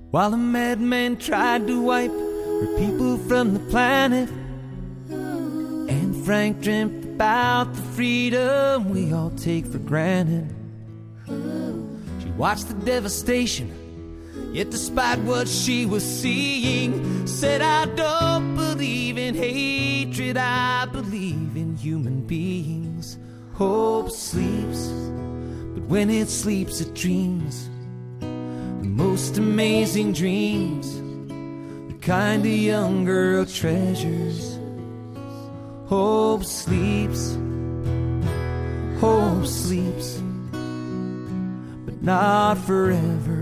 while a madman tried to wipe her people from the planet. And Frank dreamt about the freedom we all take for granted. She watched the devastation, yet despite what she was seeing, said, I don't believe in hatred, I believe in human beings. Hope sleeps, but when it sleeps it dreams the most amazing dreams, the kind a young girl treasures. Hope sleeps, but not forever.